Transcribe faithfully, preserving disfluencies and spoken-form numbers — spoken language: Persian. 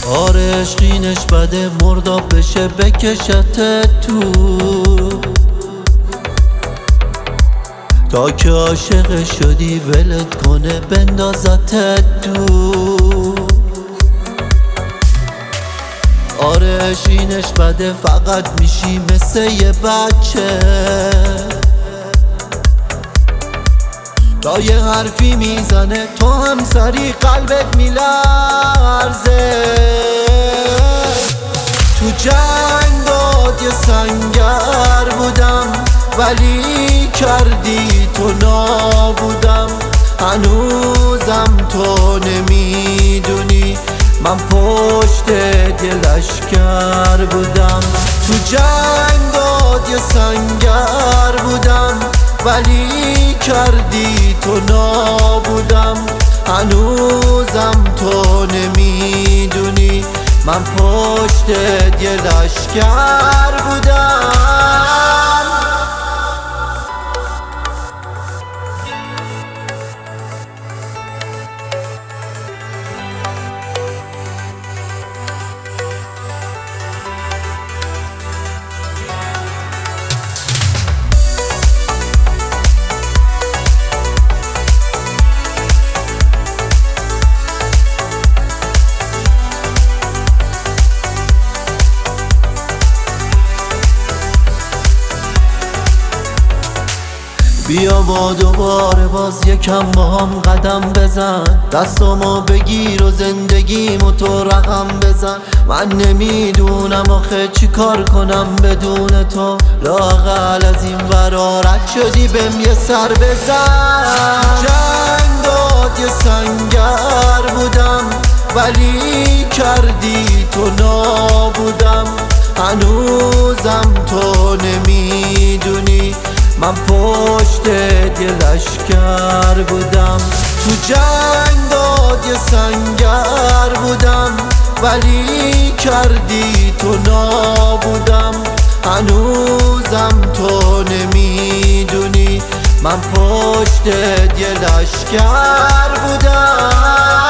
آره عشقینش بده مرداب بشه بکشت تو، تا که عاشق شدی ولت کنه بندازت تو. آره عشقینش بده فقط میشی مثل یه بچه، تا یه حرفی میزنه تو هم سری قلبت میلرزه. تو جنگات یه سنگر بودم ولی کردی تو نابودم. هنوزم تو نمیدونی من پشت یه لشکر بودم. تو جنگات یه سنگر بودم ولی کردی تو نابودم. هنوزم تو نمیدونی من پشت یه لشکر بودم. بیا با دوباره باز یکم با هم قدم بزن، دستامو بگیر و زندگیمو تو رقم بزن. من نمیدونم آخه چی کار کنم بدون تو، لااقل از این ورا رد شدی بهم یه سر بزن. جنگات یه سنگر بودم ولی کردی تو نابودم. هنوزم تو نمیدونی من پشت یه لشکر بودم. تو جنگات یه سنگر بودم ولی کردی تو نابودم. هنوزم تو نمیدونی من پشت یه لشکر بودم.